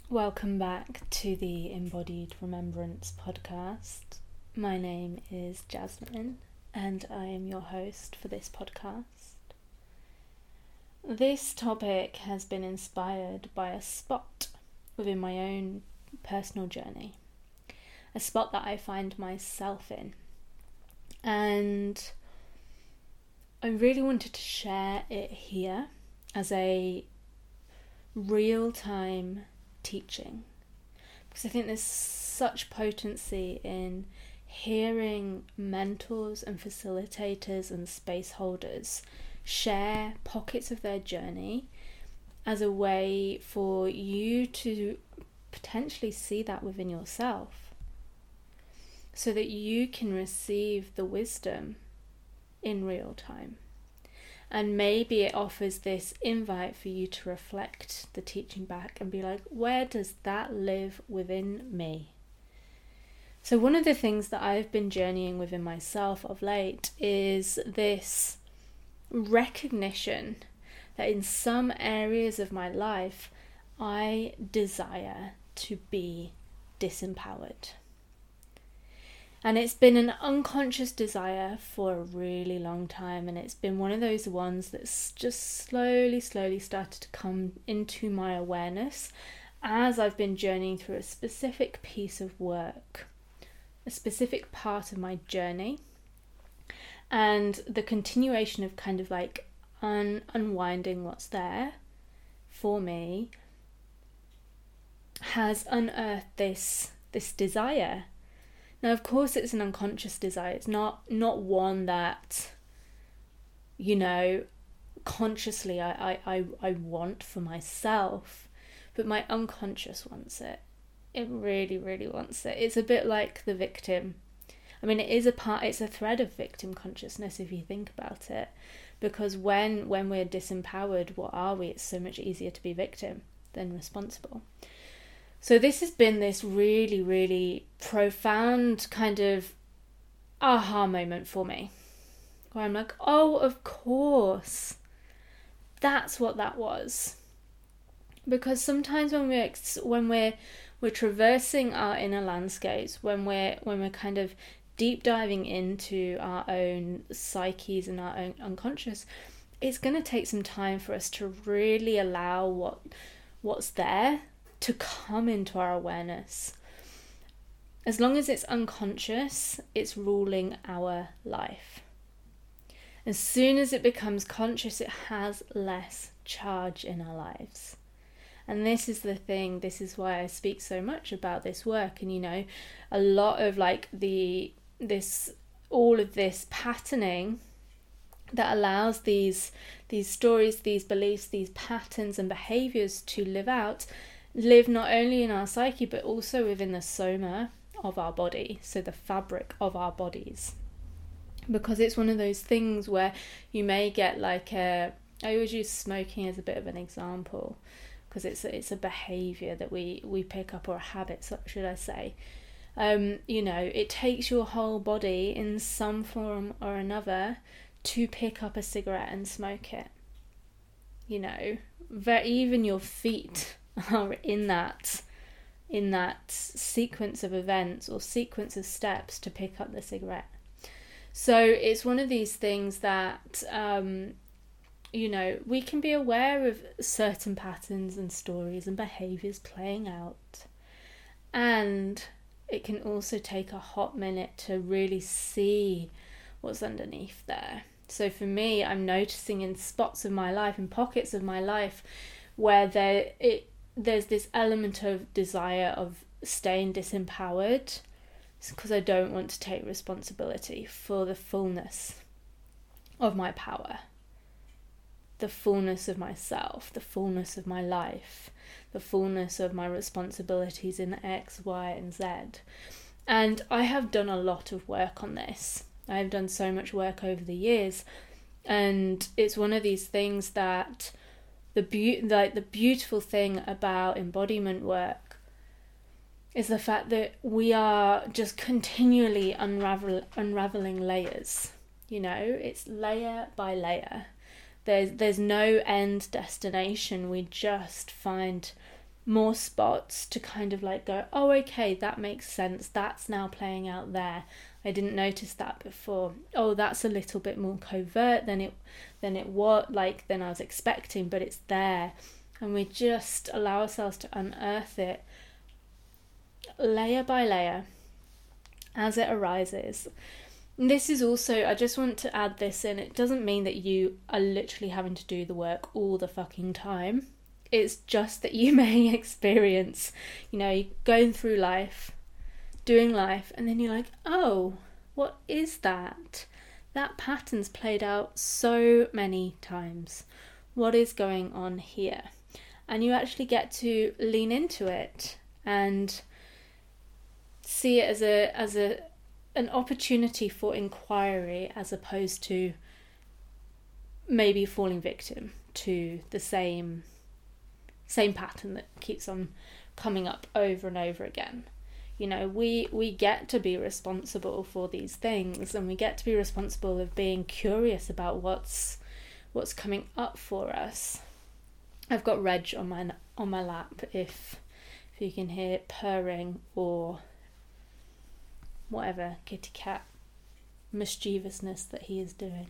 Welcome back to the Embodied Remembrance podcast. My name is Jasmine and I am your host for this podcast. This topic has been inspired by a spot within my own personal journey, a spot that I find myself in, and I really wanted to share it here as a real-time teaching, because I think there's such potency in hearing mentors and facilitators and space holders share pockets of their journey as a way for you to potentially see that within yourself, so that you can receive the wisdom in real time. And maybe it offers this invite for you to reflect the teaching back and be like, where does that live within me? So one of the things that I've been journeying within myself of late is this recognition that in some areas of my life, I desire to be disempowered. And it's been an unconscious desire for a really long time, and it's been one of those ones that's just slowly started to come into my awareness as I've been journeying through a specific piece of work, a specific part of my journey, and the continuation of kind of like unwinding what's there for me has unearthed this desire. Now, of course, it's an unconscious desire. It's not one that, consciously I want for myself, but my unconscious wants it. It really, really wants it. It's a bit like the victim. I mean, it's a thread of victim consciousness if you think about it, because when we're disempowered, what are we? It's so much easier to be victim than responsible. So this has been this really, really profound kind of aha moment for me, where I'm like, oh, of course, that's what that was. Because sometimes when we're traversing our inner landscapes, when we're kind of deep diving into our own psyches and our own unconscious, it's going to take some time for us to really allow what's there to come into our awareness. As long as it's unconscious, it's ruling our life. As soon as it becomes conscious, it has less charge in our lives. And this is the thing, this is why I speak so much about this work. And a lot of like all of this patterning that allows these stories, these beliefs, these patterns and behaviors to live not only in our psyche but also within the soma of our body, so the fabric of our bodies. Because it's one of those things where you may get I always use smoking as a bit of an example, because it's a behavior that we pick up, or a habit, should I say. It takes your whole body in some form or another to pick up a cigarette and smoke it. Even your feet are in that sequence of events or sequence of steps to pick up the cigarette. So it's one of these things that we can be aware of certain patterns and stories and behaviors playing out, and it can also take a hot minute to really see what's underneath there. So for me, I'm noticing in spots of my life, in pockets of my life, where there's this element of desire of staying disempowered, because I don't want to take responsibility for the fullness of my power, the fullness of myself, the fullness of my life, the fullness of my responsibilities in X, Y, and Z. And I have done a lot of work on this. I have done so much work over the years, and it's one of these things that the beautiful thing about embodiment work is the fact that we are just continually unraveling layers. It's layer by layer. There's no end destination. We just find more spots to kind of like go, oh, okay, that makes sense. That's now playing out there. I didn't notice that before. Oh, that's a little bit more covert than it was than I was expecting, but it's there. And we just allow ourselves to unearth it layer by layer as it arises. And this is also, I just want to add this in, it doesn't mean that you are literally having to do the work all the fucking time. It's just that you may experience, you're going through life, doing life, and then you're like, oh, what is that? That pattern's played out so many times. What is going on here? And you actually get to lean into it and see it as an opportunity for inquiry, as opposed to maybe falling victim to the same pattern that keeps on coming up over and over again. We get to be responsible for these things, and we get to be responsible of being curious about what's coming up for us. I've got Reg on my lap, if you can hear it purring or whatever kitty cat mischievousness that he is doing.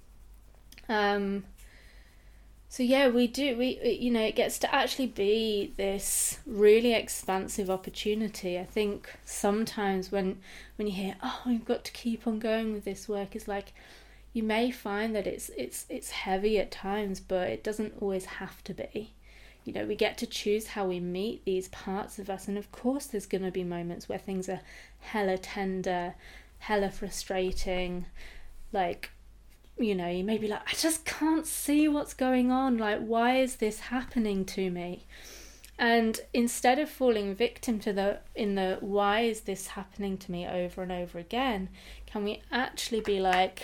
So yeah, it gets to actually be this really expansive opportunity. I think sometimes when you hear, oh, you've got to keep on going with this work, it's like, you may find that it's heavy at times, but it doesn't always have to be. We get to choose how we meet these parts of us, and of course there's going to be moments where things are hella tender, hella frustrating, you may be like, I just can't see what's going on, why is this happening to me? And instead of falling victim to the why is this happening to me over and over again, can we actually be like,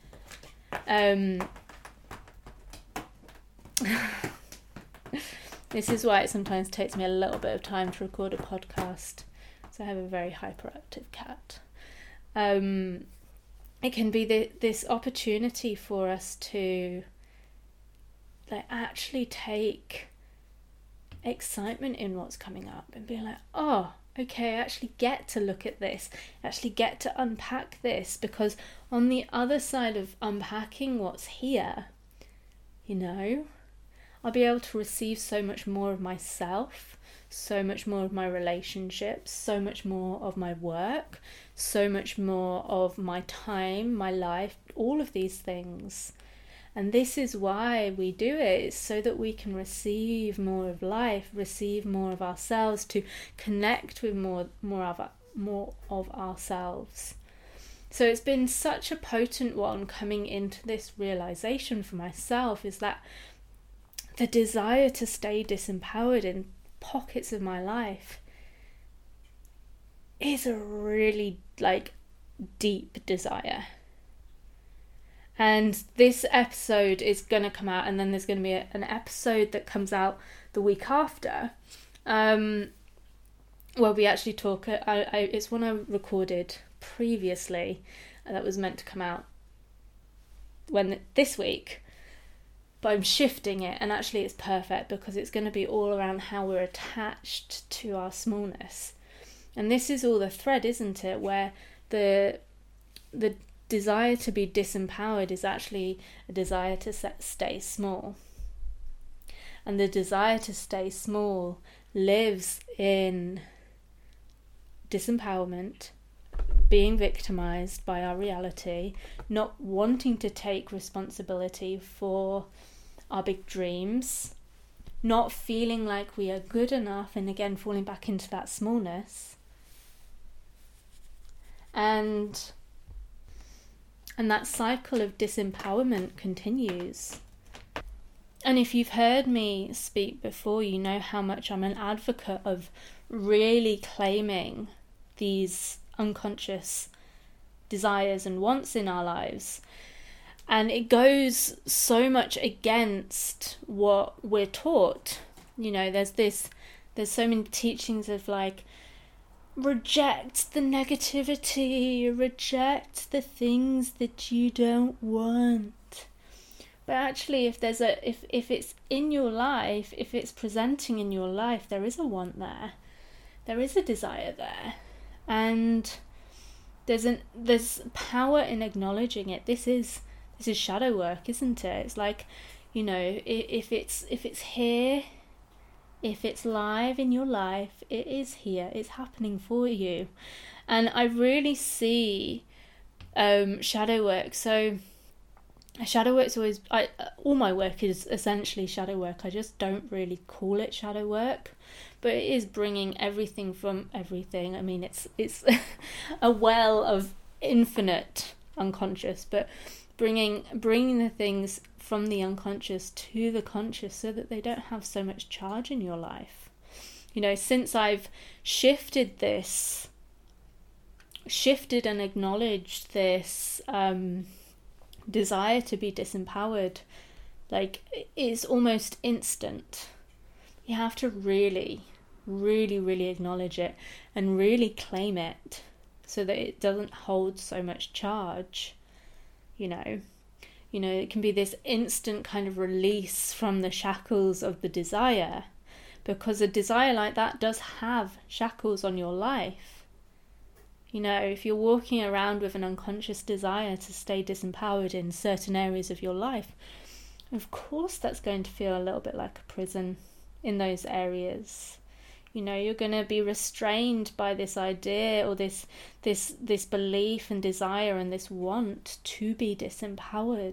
this is why it sometimes takes me a little bit of time to record a podcast, so I have a very hyperactive cat. It can be this opportunity for us to actually take excitement in what's coming up and be like, oh, okay, I actually get to look at this, actually get to unpack this, because on the other side of unpacking what's here, I'll be able to receive so much more of myself, so much more of my relationships, so much more of my work, so much more of my time, my life, all of these things. And this is why we do it. It's so that we can receive more of life, receive more of ourselves, to connect with more of ourselves. So it's been such a potent one coming into this realization for myself, is that the desire to stay disempowered in pockets of my life is a really deep desire. And this episode is going to come out, and then there's going to be an episode that comes out the week after, where we actually talk. It's one I recorded previously that was meant to come out this week, but I'm shifting it, and actually it's perfect because it's going to be all around how we're attached to our smallness. And this is all the thread, isn't it, where the desire to be disempowered is actually a desire to stay small. And the desire to stay small lives in disempowerment, being victimized by our reality, not wanting to take responsibility for our big dreams, not feeling like we are good enough, and again falling back into that smallness. And that cycle of disempowerment continues. And if you've heard me speak before, you know how much I'm an advocate of really claiming these unconscious desires and wants in our lives. And it goes so much against what we're taught. There's so many teachings of reject the negativity, reject the things that you don't want, But actually, if it's in your life, if it's presenting in your life, there is a want there. There is a desire there. And there's power in acknowledging it. This is shadow work, isn't it? It's like, if it's here, if it's live in your life, it is here. It's happening for you. And I really see shadow work. So shadow work's always, all my work is essentially shadow work. I just don't really call it shadow work, but it is bringing everything from everything. I mean, it's a well of infinite unconscious, but bringing the things from the unconscious to the conscious so that they don't have so much charge in your life. Since I've shifted and acknowledged this desire to be disempowered, like, it's almost instant. You have to really, really, really acknowledge it and really claim it so that it doesn't hold so much charge. It can be this instant kind of release from the shackles of the desire, because a desire like that does have shackles on your life. If you're walking around with an unconscious desire to stay disempowered in certain areas of your life, of course that's going to feel a little bit like a prison in those areas. You're going to be restrained by this idea or this belief and desire and this want to be disempowered.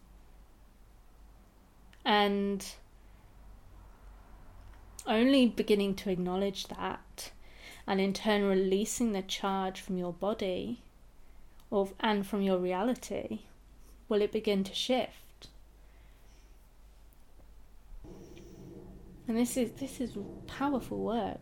And only beginning to acknowledge that, and in turn releasing the charge from your body and from your reality, will it begin to shift. And this is powerful work,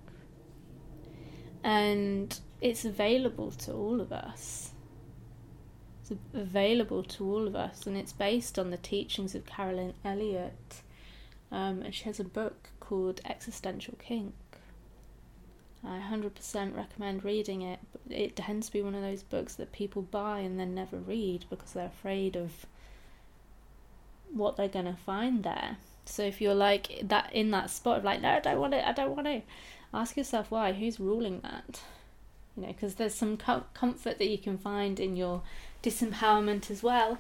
and it's available to all of us. It's available to all of us, and it's based on the teachings of Carolyn Elliott, and she has a book called Existential Kink. I 100% recommend reading it, but it tends to be one of those books that people buy and then never read because they're afraid of what they're going to find there. So if you're like that, in that spot of like, no, I don't want to, ask yourself why. Who's ruling that? Because there's some comfort that you can find in your disempowerment as well.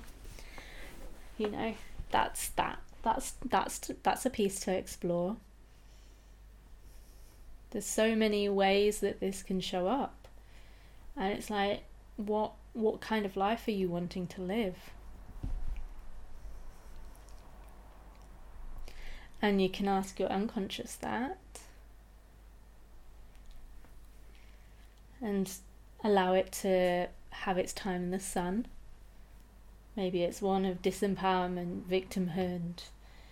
That's a piece to explore. There's so many ways that this can show up, and it's like, what kind of life are you wanting to live? And you can ask your unconscious that, and allow it to have its time in the sun. Maybe it's one of disempowerment, victimhood,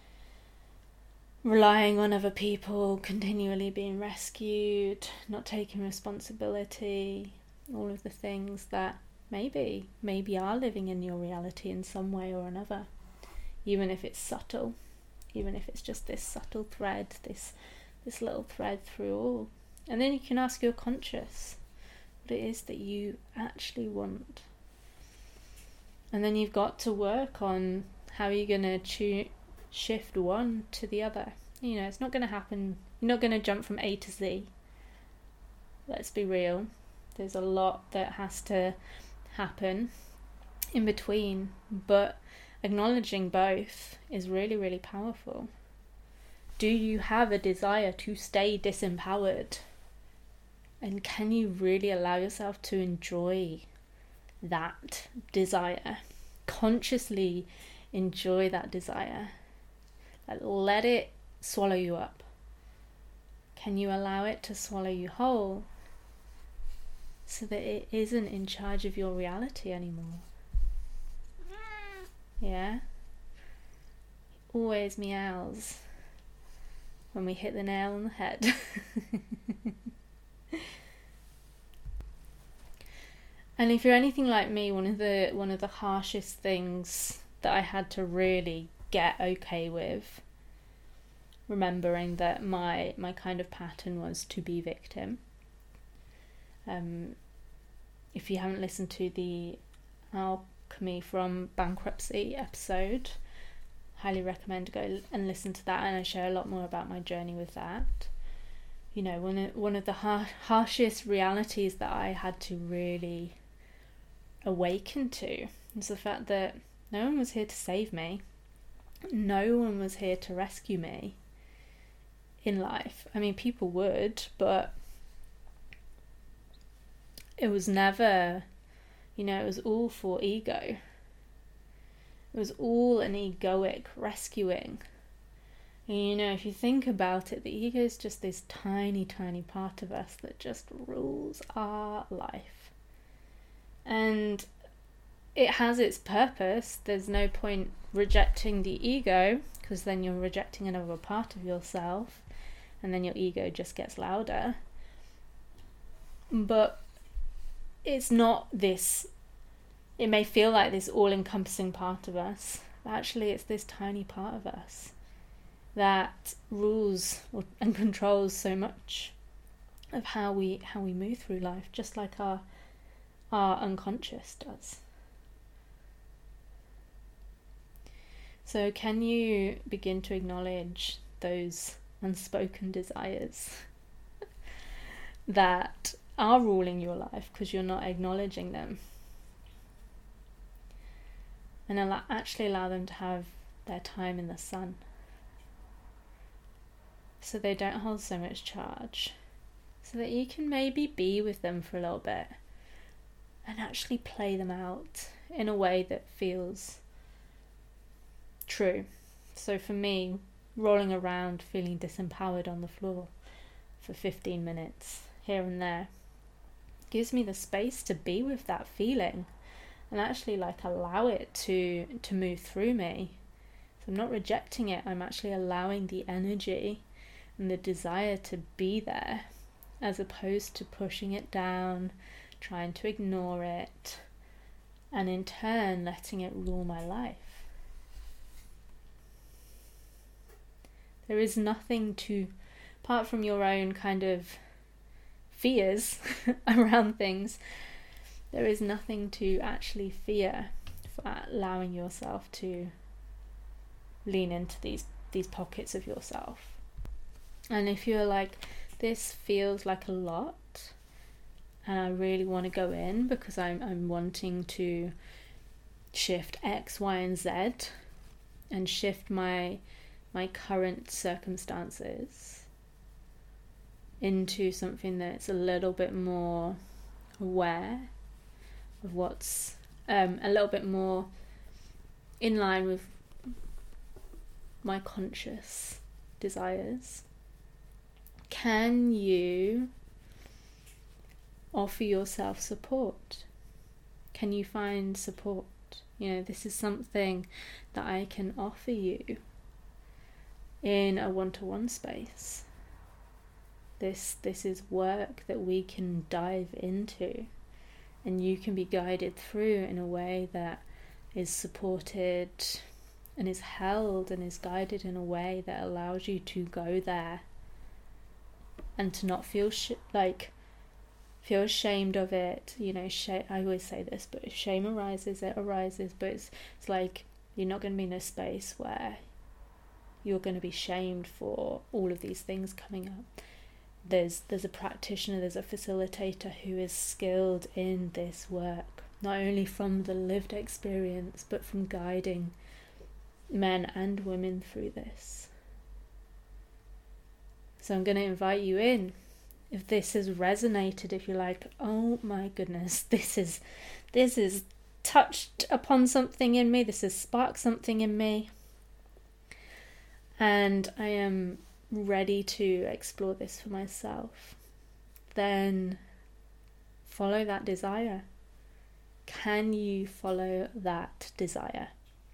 relying on other people, continually being rescued, not taking responsibility, all of the things that maybe are living in your reality in some way or another, even if it's subtle, even if it's just this subtle thread, this little thread through all. And then you can ask your conscious what it is that you actually want. And then you've got to work on how you're going to shift one to the other. It's not going to happen. You're not going to jump from A to Z. Let's be real. There's a lot that has to happen in between, but acknowledging both is really, really powerful. Do you have a desire to stay disempowered? And can you really allow yourself to enjoy that desire? Consciously enjoy that desire. Let it swallow you up. Can you allow it to swallow you whole so that it isn't in charge of your reality anymore? Yeah? Always meows when we hit the nail on the head. And if you're anything like me, one of the harshest things that I had to really get okay with, remembering that my kind of pattern was to be victim. If you haven't listened to the Alchemy from Bankruptcy episode, highly recommend go and listen to that, and I share a lot more about my journey with that. You know, one of the harshest realities that I had to really awaken to is the fact that no one was here to save me. No one was here to rescue me in life. I mean, people would, but it was never, you know, it was all for ego. It was all an egoic rescuing. And, you know, if you think about it, the ego is just this tiny, tiny part of us that just rules our life. And it has its purpose. There's no point rejecting the ego, because then you're rejecting another part of yourself, and then your ego just gets louder. But it's not this, it may feel like this all-encompassing part of us, but actually it's this tiny part of us that rules and controls so much of how we move through life, just like our unconscious does. So can you begin to acknowledge those unspoken desires that are ruling your life because you're not acknowledging them? And actually allow them to have their time in the sun, so they don't hold so much charge, so that you can maybe be with them for a little bit and actually play them out in a way that feels true. So for me, rolling around feeling disempowered on the floor for 15 minutes here and there gives me the space to be with that feeling and actually like allow it to move through me. So I'm not rejecting it, I'm actually allowing the energy and the desire to be there, as opposed to pushing it down, trying to ignore it, and in turn letting it rule my life. There is nothing to, apart from your own kind of fears around things, there is nothing to actually fear for allowing yourself to lean into these pockets of yourself. And if you're like, this feels like a lot and I really want to go in because I'm wanting to shift X, Y, and Z and shift my current circumstances into something that's a little bit more aware of what's a little bit more in line with my conscious desires, can you offer yourself support? Can you find support? You know, this is something that I can offer you in a one-to-one space. This is work that we can dive into, and you can be guided through in a way that is supported and is held and is guided in a way that allows you to go there and to not feel feel ashamed of it. You know, I always say this, but if shame arises, it arises, but it's like you're not going to be in a space where you're going to be shamed for all of these things coming up. There's a practitioner, there's a facilitator who is skilled in this work, not only from the lived experience, but from guiding men and women through this. So I'm going to invite you in. If this has resonated, if you're like, oh my goodness, this is touched upon something in me, this has sparked something in me, and I am ready to explore this for myself, then follow that desire. Can you follow that desire?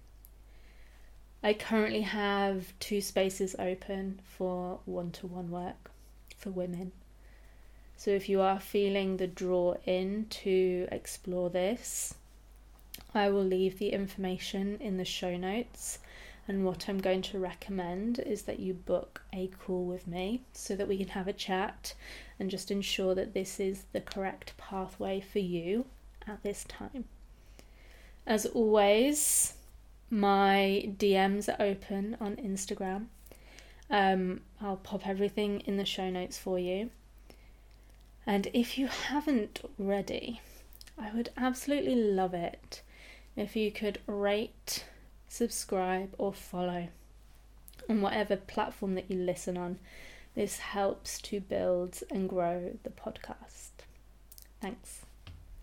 I currently have 2 spaces open for one-to-one work for women. So if you are feeling the draw in to explore this, I will leave the information in the show notes. And what I'm going to recommend is that you book a call with me so that we can have a chat and just ensure that this is the correct pathway for you at this time. As always, My DMs are open on Instagram. I'll pop everything in the show notes for you. And if you haven't already, I would absolutely love it if you could rate, subscribe, or follow on whatever platform that you listen on. This helps to build and grow the podcast. Thanks.